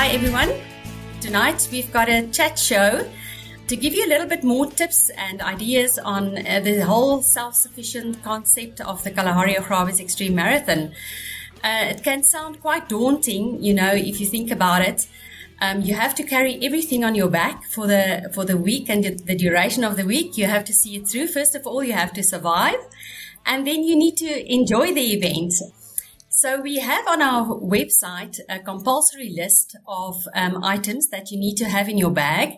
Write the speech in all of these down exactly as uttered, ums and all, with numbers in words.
Hi everyone. Tonight we've got a chat show to give you a little bit more tips and ideas on uh, the whole self-sufficient concept of the Kalahari Agrawes Extreme Marathon. Uh, it can sound quite daunting, you know, if you think about it. Um, you have to carry everything on your back for the for the week and the duration of the week. You have to see it through. First of all, you have to survive, and then you need to enjoy the event. So we have on our website a compulsory list of um, items that you need to have in your bag.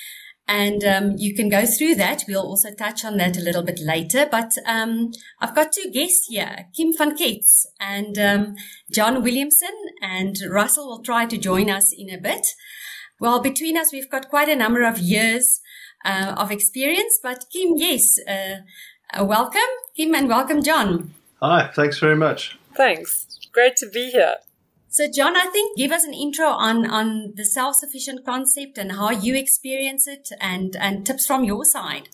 And um, you can go through that. We'll also touch on that a little bit later. But um, I've got two guests here, Kim van Kets and um, John Williamson, and Russell will try to join us in a bit. Well, between us, we've got quite a number of years uh, of experience. But Kim, yes, uh, uh, welcome, Kim, and welcome, John. Hi, thanks very much. Thanks. Great to be here. So, John, I think give us an intro on, on the self-sufficient concept and how you experience it, and, and tips from your side.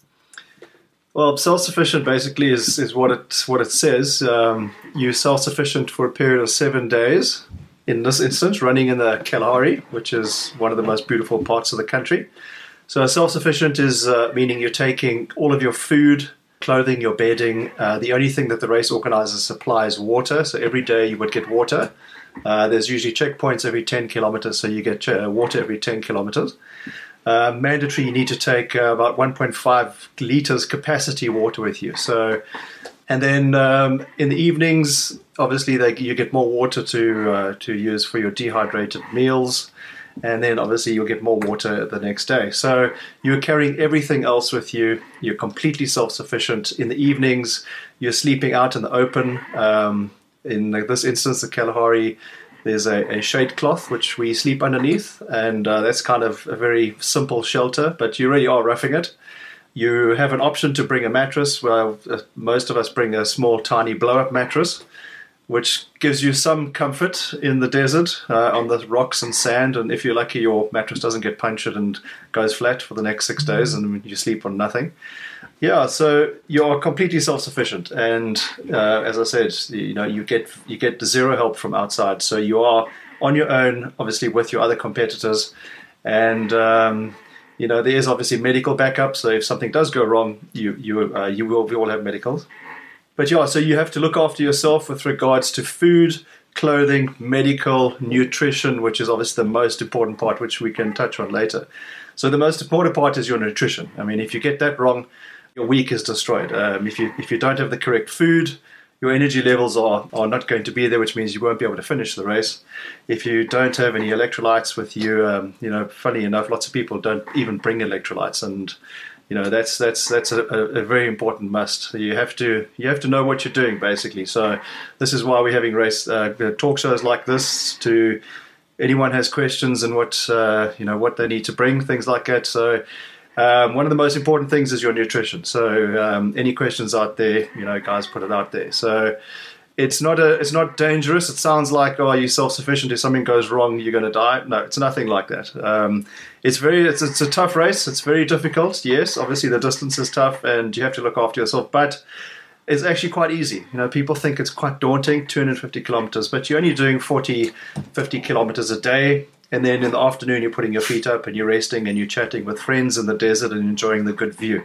Well, self-sufficient basically is, is what it what it says. Um, you're self-sufficient for a period of seven days. In this instance, running in the Kalahari, which is one of the most beautiful parts of the country. So, self-sufficient is uh, meaning you're taking all of your food, clothing, your bedding. Uh, the only thing that the race organizers supply is water. So every day you would get water. Uh, there's usually checkpoints every ten kilometers, so you get uh, water every ten kilometers. Uh, mandatory, you need to take uh, about one point five liters capacity water with you. So, and then um, in the evenings, obviously they, you get more water to uh, to use for your dehydrated meals. And then obviously you'll get more water the next day. So you're carrying everything else with you. You're completely self-sufficient. In the evenings, you're sleeping out in the open. Um, in this instance, the Kalahari, there's a, a shade cloth which we sleep underneath. And uh, that's kind of a very simple shelter, but you really are roughing it. You have an option to bring a mattress. Well, uh, most of us bring a small, tiny blow-up mattress, which gives you some comfort in the desert uh, on the rocks and sand. And if you're lucky, your mattress doesn't get punctured and goes flat for the next six days and you sleep on nothing. Yeah, so you're completely self-sufficient. And uh, as I said, you know, you get you get zero help from outside. So you are on your own, obviously, with your other competitors. And, um, you know, there is obviously medical backup. So if something does go wrong, you, you, uh, you will, we all have medicals. But yeah, so you have to look after yourself with regards to food, clothing, medical, nutrition, which is obviously the most important part, which we can touch on later. So the most important part is your nutrition. I mean, if you get that wrong, your week is destroyed. Um, if you if you don't have the correct food, your energy levels are, are not going to be there, which means you won't be able to finish the race. If you don't have any electrolytes with you, um, you know, funny enough, lots of people don't even bring electrolytes, and you know, that's that's that's a, a very important must. You have to you have to know what you're doing, basically. So this is why we're having race uh, talk shows like this. To anyone has questions and what uh, you know what they need to bring, things like that. So um, one of the most important things is your nutrition. So um, any questions out there, you know, guys, put it out there. So it's not a it's not dangerous. It sounds like, oh, you're self-sufficient. If something goes wrong, you're going to die. No, it's nothing like that. Um, it's very it's it's a tough race. It's very difficult. Yes, obviously the distance is tough, and you have to look after yourself. But it's actually quite easy. You know, people think it's quite daunting, two hundred fifty kilometers, but you're only doing forty, fifty kilometers a day. And then in the afternoon, you're putting your feet up and you're resting and you're chatting with friends in the desert and enjoying the good view.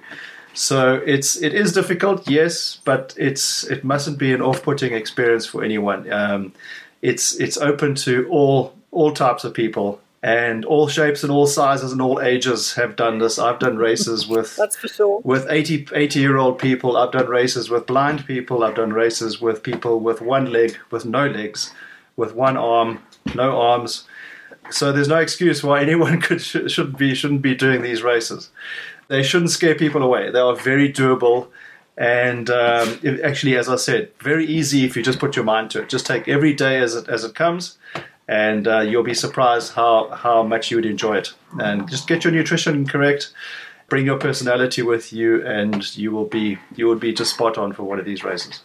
So it's it is difficult, yes, but it's it mustn't be an off-putting experience for anyone. Um, it's it's open to all all types of people, and all shapes and all sizes and all ages have done this. I've done races with that's for sure. with eighty, eighty year old people. I've done races with blind people. I've done races with people with one leg, with no legs, with one arm, no arms. So there's no excuse why anyone could shouldn't be shouldn't be doing these races. They shouldn't scare people away. They are very doable, and um, it, actually, as I said, very easy if you just put your mind to it. Just take every day as it as it comes, and uh, you'll be surprised how how much you would enjoy it. And just get your nutrition correct, bring your personality with you, and you will be you will be just spot on for one of these races.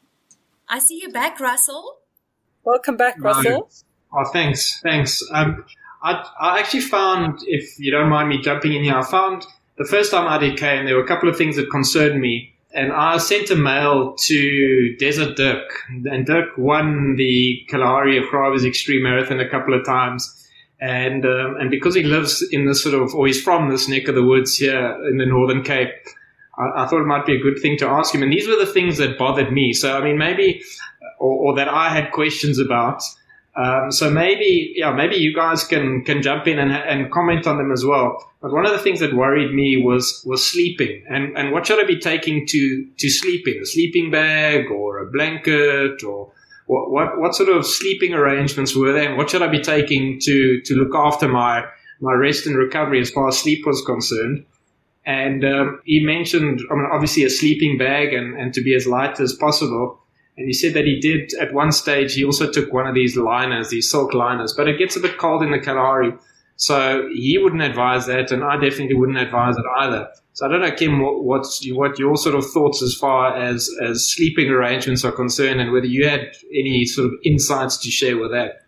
I see you back, Russell. Welcome back, Russell. Oh, thanks, thanks. Um, I I actually found, if you don't mind me jumping in here, I found. The first time I did came, there were a couple of things that concerned me, and I sent a mail to Desert Dirk, and Dirk won the Kalahari Agrawes Extreme Marathon a couple of times, And um, and because he lives in this sort of, or he's from this neck of the woods here in the Northern Cape, I, I thought it might be a good thing to ask him. And these were the things that bothered me. So, I mean, maybe, or, or that I had questions about. Um, so maybe, yeah, maybe you guys can, can jump in and, and comment on them as well. But one of the things that worried me was, was sleeping. And, and what should I be taking to, to sleep in? A sleeping bag or a blanket, or what, what, what sort of sleeping arrangements were there? And what should I be taking to, to look after my, my rest and recovery as far as sleep was concerned? And, um, he mentioned, I mean, obviously a sleeping bag and, and to be as light as possible. And he said that he did, at one stage, he also took one of these liners, these silk liners, but it gets a bit cold in the Kalahari. So he wouldn't advise that, and I definitely wouldn't advise it either. So I don't know, Kim, what's, what your sort of thoughts as far as, as sleeping arrangements are concerned, and whether you had any sort of insights to share with that.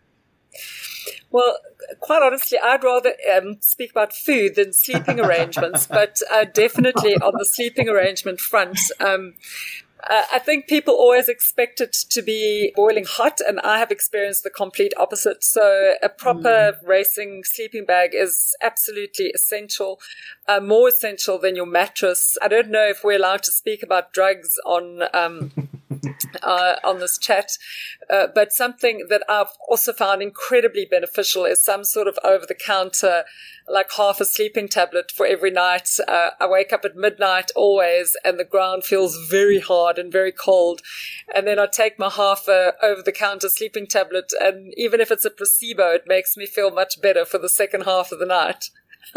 Well, quite honestly, I'd rather um, speak about food than sleeping arrangements, but uh, definitely on the sleeping arrangement front, um, Uh, I think people always expect it to be boiling hot, and I have experienced the complete opposite. So a proper mm. racing sleeping bag is absolutely essential, uh, more essential than your mattress. I don't know if we're allowed to speak about drugs on um, uh, on this chat, uh, but something that I've also found incredibly beneficial is some sort of over-the-counter, like half a sleeping tablet for every night. Uh, I wake up at midnight always, and the ground feels very hard and very cold. And then I take my half a over-the-counter sleeping tablet, and even if it's a placebo, it makes me feel much better for the second half of the night.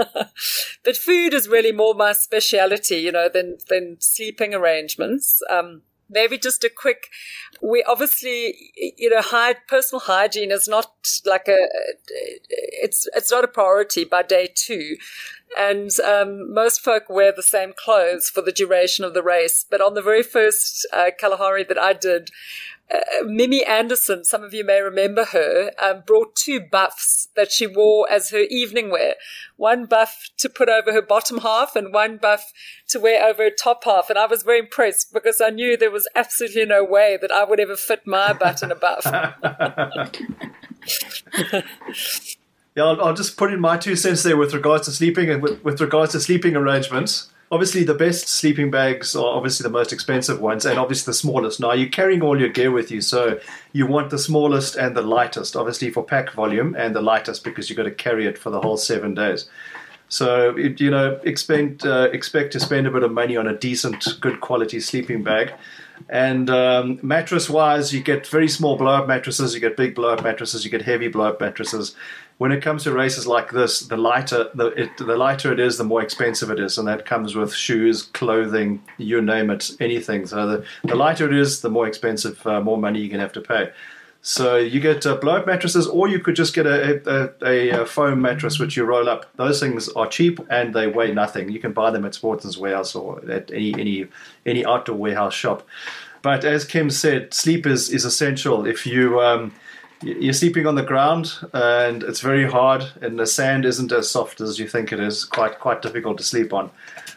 But food is really more my speciality, you know, than, than sleeping arrangements. Um, Maybe just a quick, we obviously, you know, high, personal hygiene is not like a, it's, it's not a priority by day two. And, um, most folk wear the same clothes for the duration of the race. But on the very first, uh, Kalahari that I did, Uh, Mimi Anderson, some of you may remember her, um, brought two buffs that she wore as her evening wear. One buff to put over her bottom half and one buff to wear over her top half. And I was very impressed because I knew there was absolutely no way that I would ever fit my butt in a buff. Yeah, I'll, I'll just put in my two cents there with regards to sleeping and with, with regards to sleeping arrangements. Obviously, the best sleeping bags are obviously the most expensive ones and obviously the smallest. Now, you're carrying all your gear with you, so you want the smallest and the lightest, obviously for pack volume, and the lightest because you've got to carry it for the whole seven days. So, it, you know, expect, uh, expect to spend a bit of money on a decent, good quality sleeping bag. And um, mattress-wise, you get very small blow-up mattresses, you get big blow-up mattresses, you get heavy blow-up mattresses. When it comes to races like this, the lighter the, it, the lighter it is, the more expensive it is, and that comes with shoes, clothing, you name it, anything. So the, the lighter it is, the more expensive, uh, more money you're going to have to pay. So you get uh, blow-up mattresses, or you could just get a, a, a, a foam mattress which you roll up. Those things are cheap and they weigh nothing. You can buy them at Sportsman's Warehouse or at any any any outdoor warehouse shop. But as Kim said, sleep is, is essential. If you um, you're sleeping on the ground and it's very hard, and the sand isn't as soft as you think it is, quite quite difficult to sleep on.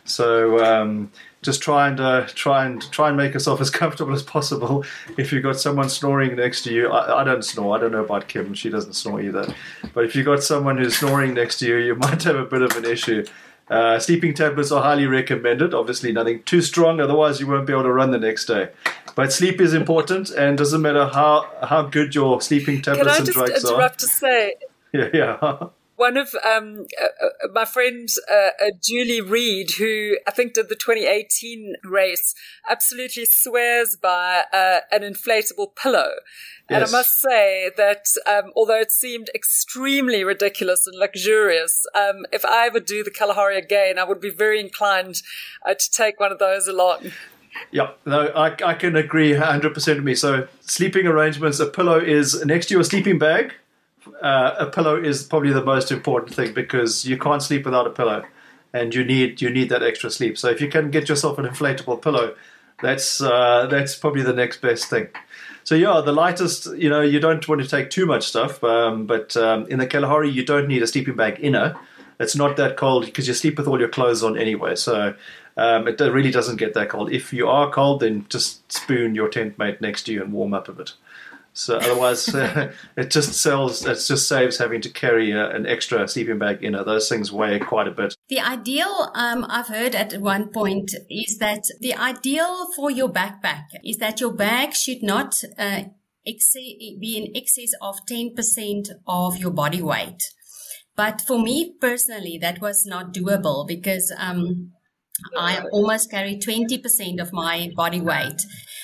So um, just try and uh, try and try and make yourself as comfortable as possible. If you've got someone snoring next to you, I, I don't snore. I don't know about Kim; she doesn't snore either. But if you've got someone who's snoring next to you, you might have a bit of an issue. Uh, sleeping tablets are highly recommended. Obviously, nothing too strong, otherwise you won't be able to run the next day. But sleep is important, and doesn't matter how how good your sleeping tablets and drugs are. Can I just interrupt to say? Yeah, yeah. One of um, uh, my friends, uh, uh, Julie Reed, who I think did the twenty eighteen race, absolutely swears by uh, an inflatable pillow. And yes. I must say that um, although it seemed extremely ridiculous and luxurious, um, if I ever do the Kalahari again, I would be very inclined uh, to take one of those along. Yeah, no, I, I can agree one hundred percent with me. So sleeping arrangements, a pillow is next to your sleeping bag. Uh, a pillow is probably the most important thing because you can't sleep without a pillow, and you need you need that extra sleep. So if you can get yourself an inflatable pillow, that's uh, that's probably the next best thing. So yeah, the lightest, you know, you don't want to take too much stuff, um, but um, in the Kalahari you don't need a sleeping bag inner. It's not that cold because you sleep with all your clothes on anyway, so um, it really doesn't get that cold. If you are cold, then just spoon your tent mate next to you and warm up a bit. So otherwise, uh, it just sells. It just saves having to carry uh, an extra sleeping bag. You know, those things weigh quite a bit. The ideal, um, I've heard at one point, is that the ideal for your backpack is that your bag should not uh, ex- be in excess of ten percent of your body weight. But for me personally, that was not doable because um, I almost carry twenty percent of my body weight,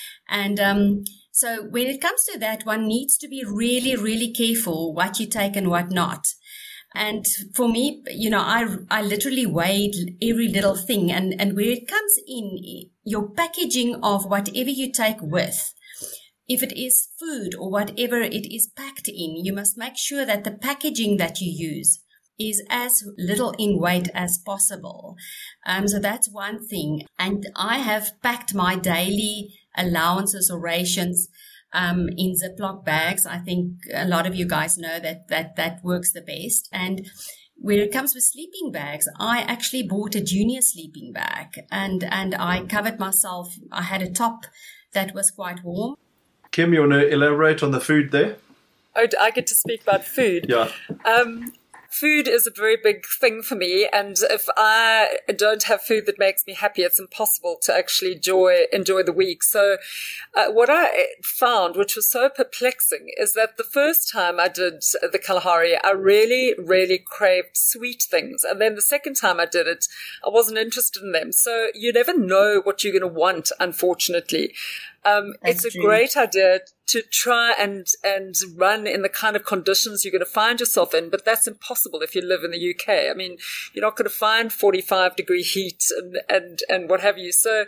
and um, so when it comes to that, one needs to be really, really careful what you take and what not. And for me, you know, I, I literally weighed every little thing. And, and where it comes in, your packaging of whatever you take with, if it is food or whatever it is packed in, you must make sure that the packaging that you use is as little in weight as possible. Um, so that's one thing. And I have packed my daily allowances or rations um, in Ziploc bags. I think a lot of you guys know that that that works the best. And when it comes with sleeping bags, I actually bought a junior sleeping bag, and and I covered myself. I had a top that was quite warm. Kim, you want to elaborate on the food there? Oh, I get to speak about food. Yeah. Um, Food is a very big thing for me, and if I don't have food that makes me happy, it's impossible to actually enjoy enjoy the week. So uh, what I found, which was so perplexing, is that the first time I did the Kalahari, I really, really craved sweet things. And then the second time I did it, I wasn't interested in them. So you never know what you're going to want, unfortunately. Um, it's a great idea to try and, and run in the kind of conditions you're going to find yourself in, but that's impossible if you live in the U K. I mean, you're not going to find forty-five degree heat and, and, and what have you. So,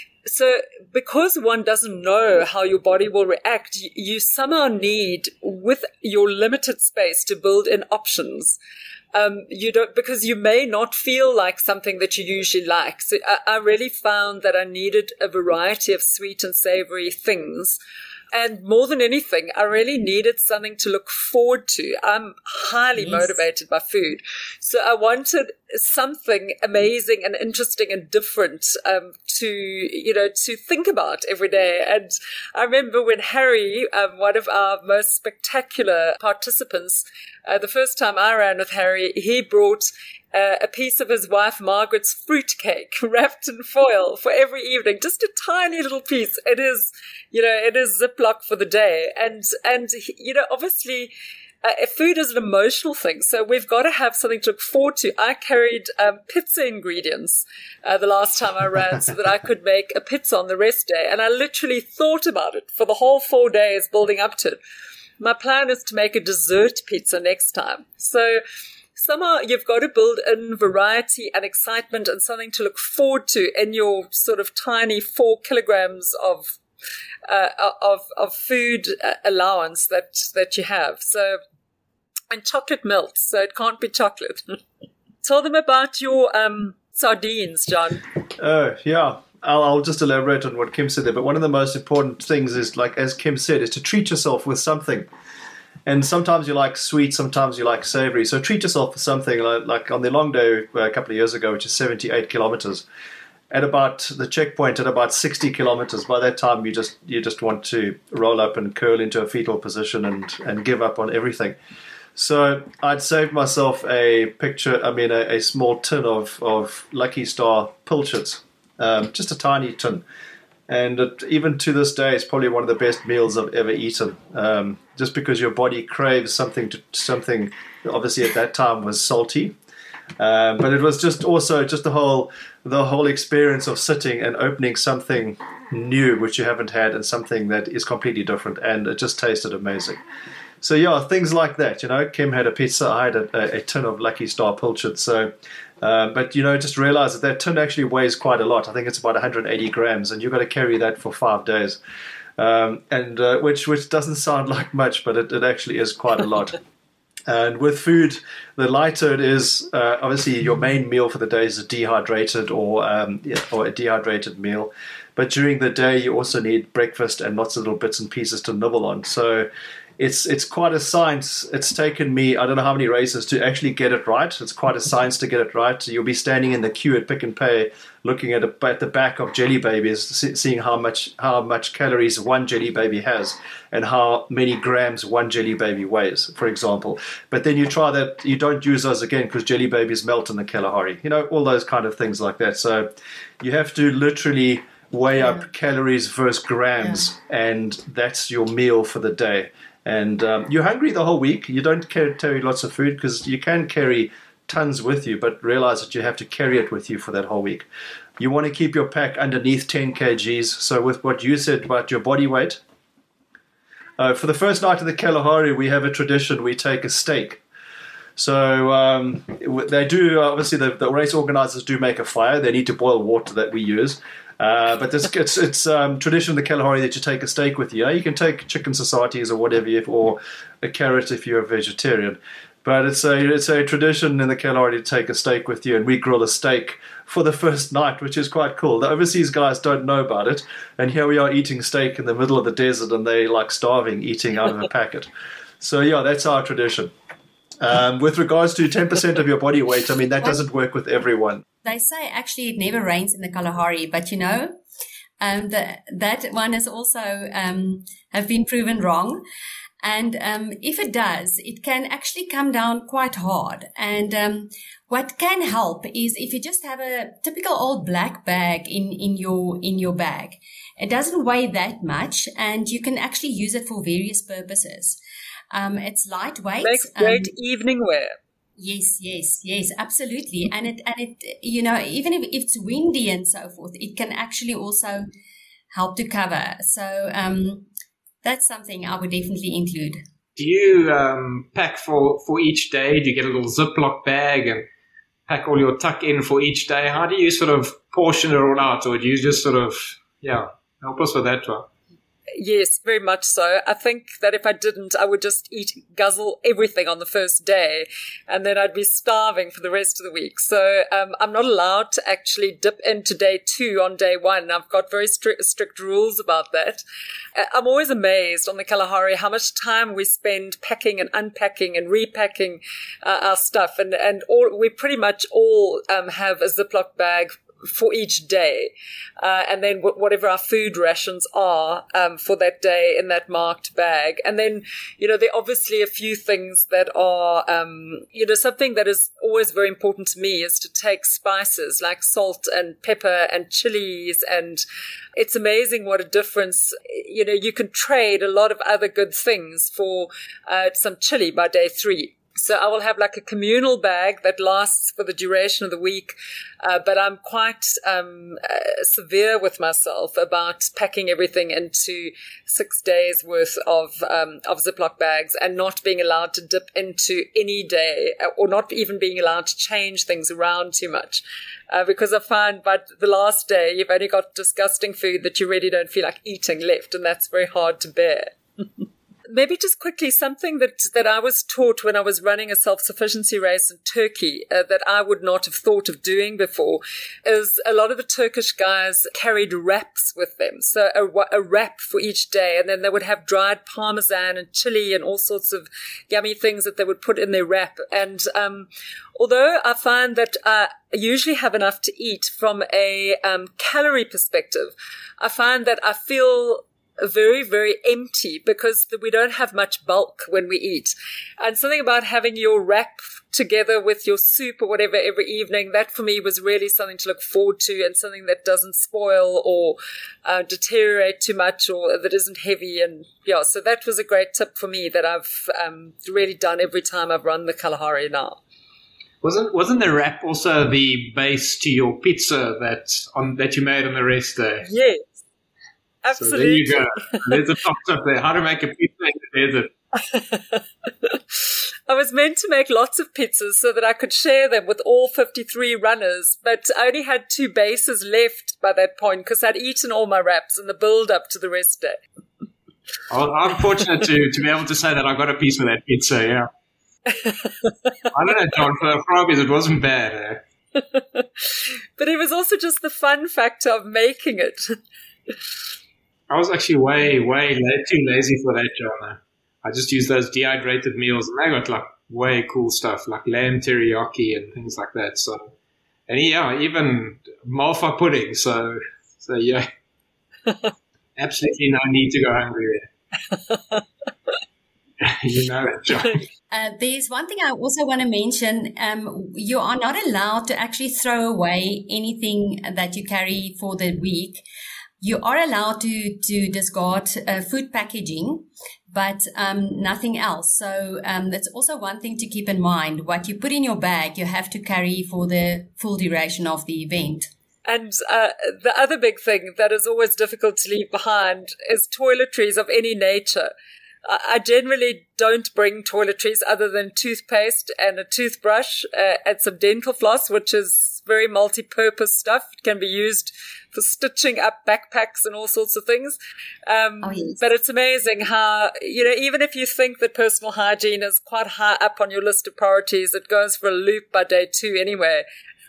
so because one doesn't know how your body will react, you, you somehow need, with your limited space, to build in options. Um, you don't, because you may not feel like something that you usually like. So I, I really found that I needed a variety of sweet and savory things. And more than anything, I really needed something to look forward to. I'm highly yes. motivated by food. So I wanted something amazing and interesting and different um, to, you know, to think about every day. And I remember when Harry, um, one of our most spectacular participants, uh, the first time I ran with Harry, he brought Uh, a piece of his wife Margaret's fruitcake wrapped in foil for every evening, just a tiny little piece. It is, you know, it is Ziploc for the day. And, and, you know, obviously, uh, food is an emotional thing. So we've got to have something to look forward to. I carried, um, pizza ingredients, uh, the last time I ran so that I could make a pizza on the rest day. And I literally thought about it for the whole four days building up to it. My plan is to make a dessert pizza next time. So, somehow you've got to build in variety and excitement and something to look forward to in your sort of tiny four kilograms of uh, of of food allowance that that you have. So, and chocolate melts, so it can't be chocolate. Tell them about your um, sardines, John. Oh, yeah. I'll, I'll just elaborate on what Kim said there. But one of the most important things is, like as Kim said, is to treat yourself with something. And sometimes you like sweet, sometimes you like savory. So treat yourself with something. Like, like on the long day a couple of years ago, which is seventy-eight kilometers, at about the checkpoint at about sixty kilometers, by that time you just you just want to roll up and curl into a fetal position and, and give up on everything. So I'd saved myself a picture, I mean a, a small tin of, of Lucky Star pilchards, um, just a tiny tin. And it, even to this day, it's probably one of the best meals I've ever eaten. Um, just because your body craves something, to, something obviously at that time was salty, um, but it was just also just the whole the whole experience of sitting and opening something new which you haven't had and something that is completely different, and it just tasted amazing. So yeah, things like that. You know, Kim had a pizza, I had a, a tin of Lucky Star pilchard. So. Uh, but, you know, just realize that that tin actually weighs quite a lot. I think it's about one hundred eighty grams, and you've got to carry that for five days, um, and uh, which which doesn't sound like much, but it, it actually is quite a lot. And with food, the lighter it is, uh, obviously your main meal for the day is a dehydrated or, um, yeah, or a dehydrated meal. But during the day, you also need breakfast and lots of little bits and pieces to nibble on. So it's it's quite a science. It's taken me, I don't know how many races to actually get it right. It's quite a science to get it right. You'll be standing in the queue at Pick and Pay, looking at, a, at the back of Jelly Babies, seeing how much how much calories one Jelly Baby has and how many grams one Jelly Baby weighs, for example. But then you try that, you don't use those again because Jelly Babies melt in the Kalahari. You know, all those kind of things like that. So you have to literally weigh yeah. up calories versus grams, yeah. and that's your meal for the day. And um, you're hungry the whole week. You don't carry, carry lots of food because you can carry tons with you, but realize that you have to carry it with you for that whole week. You want to keep your pack underneath ten kilograms. So with what you said about your body weight, uh, for the first night of the Kalahari, we have a tradition. We take a steak. So um, they do, obviously the, the race organizers do make a fire. They need to boil water that we use. Uh, but this, it's it's um, tradition of the Kalahari that you take a steak with you. You can take chicken societies or whatever, if, or a carrot if you're a vegetarian. But it's a it's a tradition in the Kalahari to take a steak with you, and we grill a steak for the first night, which is quite cool. The overseas guys don't know about it, and here we are eating steak in the middle of the desert, and they like starving, eating out of a packet. So yeah, that's our tradition. Um, with regards to ten percent of your body weight, I mean, that doesn't work with everyone. They say actually it never rains in the Kalahari, but you know, um, the, that one has also um, have been proven wrong. And um, if it does, it can actually come down quite hard. And um, what can help is if you just have a typical old black bag in, in your in your bag. It doesn't weigh that much, and you can actually use it for various purposes. Um, it's lightweight. Makes great um, evening wear. Yes, yes, yes, absolutely. And it, and it, you know, even if it's windy and so forth, it can actually also help to cover. So, um, that's something I would definitely include. Do you, um, pack for, for each day? Do you get a little Ziploc bag and pack all your tuck in for each day? How do you sort of portion it all out? Or do you just sort of, yeah, help us with that one? Yes, very much so. I think that if I didn't, I would just eat, guzzle everything on the first day, and then I'd be starving for the rest of the week. So um, I'm not allowed to actually dip into day two on day one. I've got very strict, strict rules about that. I'm always amazed on the Kalahari how much time we spend packing and unpacking and repacking uh, our stuff, and and all we pretty much all um, have a Ziploc bag for each day, uh, and then w- whatever our food rations are um, for that day in that marked bag. And then, you know, there are obviously a few things that are, um, you know, something that is always very important to me is to take spices like salt and pepper and chilies. And it's amazing what a difference, you know, you can trade a lot of other good things for uh, some chili by day three. So I will have like a communal bag that lasts for the duration of the week, uh, but I'm quite um, uh, severe with myself about packing everything into six days worth of um, of Ziploc bags and not being allowed to dip into any day, or not even being allowed to change things around too much. Uh, because I find by the last day, you've only got disgusting food that you really don't feel like eating left, and that's very hard to bear. Maybe just quickly, something that, that I was taught when I was running a self-sufficiency race in Turkey uh, that I would not have thought of doing before is a lot of the Turkish guys carried wraps with them. So a, a wrap for each day, and then they would have dried parmesan and chili and all sorts of yummy things that they would put in their wrap. And um, although I find that I usually have enough to eat from a um, calorie perspective, I find that I feel very, very empty because we don't have much bulk when we eat. And something about having your wrap together with your soup or whatever every evening, that for me was really something to look forward to, and something that doesn't spoil or uh, deteriorate too much, or that isn't heavy. And yeah, so that was a great tip for me that I've um, really done every time I've run the Kalahari now. Wasn't wasn't the wrap also the base to your pizza that on that you made on the rest day? Yes. Absolutely. So there you go. There's a top tip there. How to make a pizza in the desert. I was meant to make lots of pizzas so that I could share them with all fifty-three runners, but I only had two bases left by that point because I'd eaten all my wraps in the build-up to the rest day. Well, I'm fortunate to, to be able to say that I got a piece of that pizza, yeah. I don't know, John, for Froggies, it wasn't bad. Eh? But it was also just the fun factor of making it. I was actually way, way too lazy for that, John. I just use those dehydrated meals, and they got like way cool stuff like lamb teriyaki and things like that. So, and yeah, even malfa pudding. So, so yeah, absolutely no need to go hungry there. You know it, John. Uh, there's one thing I also want to mention. Um, you are not allowed to actually throw away anything that you carry for the week. You are allowed to, to discard uh, food packaging, but um, nothing else. So um, that's also one thing to keep in mind. What you put in your bag, you have to carry for the full duration of the event. And uh, the other big thing that is always difficult to leave behind is toiletries of any nature. I generally don't bring toiletries other than toothpaste and a toothbrush uh, and some dental floss, which is very multi-purpose stuff. It can be used for stitching up backpacks and all sorts of things. Um, oh, yes. But it's amazing how, you know, even if you think that personal hygiene is quite high up on your list of priorities, it goes for a loop by day two anyway.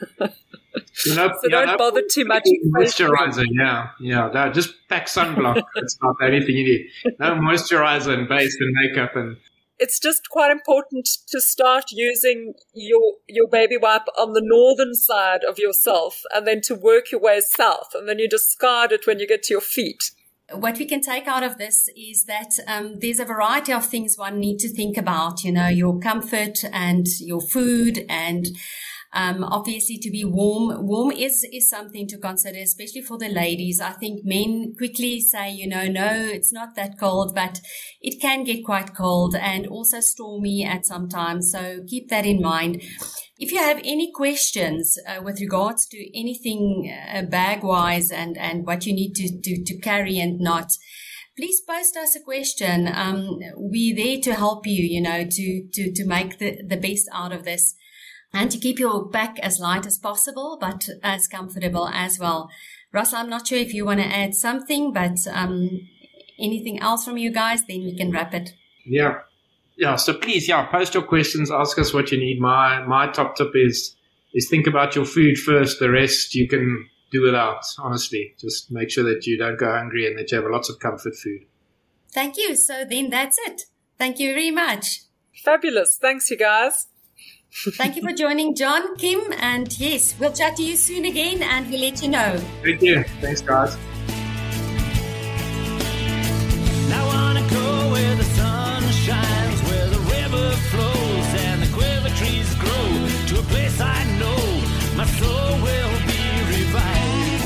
You know, so yeah, don't bother too much. Moisturizer, yeah, yeah. No, just pack sunblock. It's not anything you need. No moisturizer and base and makeup, and it's just quite important to start using your your baby wipe on the northern side of yourself, and then to work your way south, and then you discard it when you get to your feet. What we can take out of this is that um, there's a variety of things one need to think about. You know, your comfort and your food and. Um, obviously to be warm, warm is, is something to consider, especially for the ladies. I think men quickly say, you know, no, it's not that cold, but it can get quite cold and also stormy at some times. So keep that in mind. If you have any questions uh, with regards to anything uh, bag wise and, and what you need to, to, to carry and not, please post us a question. Um, we're there to help you, you know, to, to, to make the, the best out of this. And to keep your back as light as possible, but as comfortable as well. Russell, I'm not sure if you want to add something, but um, anything else from you guys, then we can wrap it. Yeah. Yeah. So please, yeah, post your questions, ask us what you need. My my top tip is is think about your food first. The rest you can do without, honestly. Just make sure that you don't go hungry and that you have lots of comfort food. Thank you. So then that's it. Thank you very much. Fabulous. Thanks, you guys. Thank you for joining, John, Kim, and yes, we'll chat to you soon again and we'll let you know. Thank you. Thanks, guys. I want to go where the sun shines, where the river flows and the quiver trees grow, to a place I know my soul will be revived.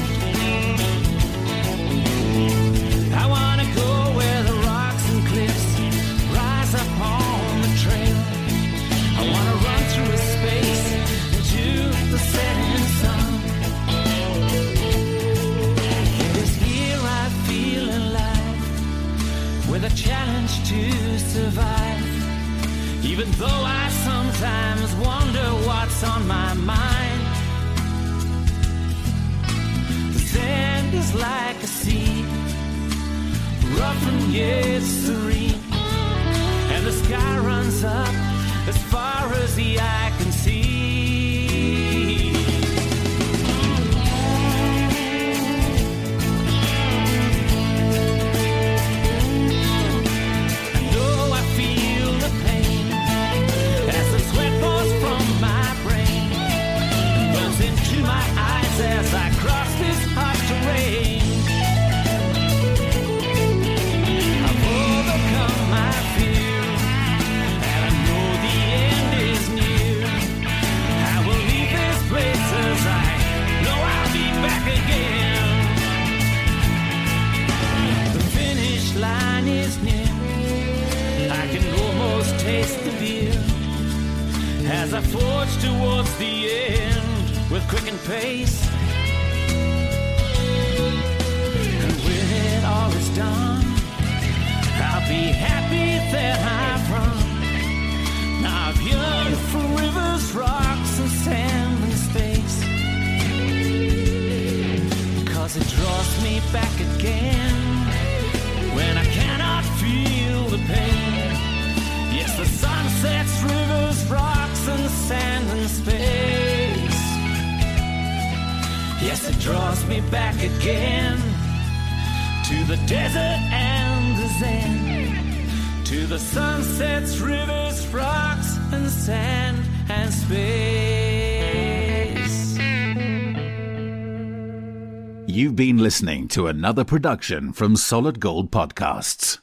I want to go where the rocks and cliffs rise up on the trail. I want to run through a space into the setting sun. Because here I feel alive, with a challenge to survive. Even though I sometimes wonder what's on my mind. The sand is like a sea, rough and yet serene, and the sky runs up as far as the eye can see. And though I feel the pain as the sweat pours from my brain and burns into my eyes as I cross this hard terrain, I've overcome my fear. Line is near, I can almost taste the beer as I forge towards the end with quickened pace. And when it all is done, I'll be happy that I've run. Now I've yearned for rivers, rocks, and sand and space, because it draws me back again when I cannot feel the pain. Yes, the sun sets rivers, rocks, and sand and space. Yes, it draws me back again to the desert and the zen, to to the sunsets, rivers, rocks, and sand and space. You've been listening to another production from Solid Gold Podcasts.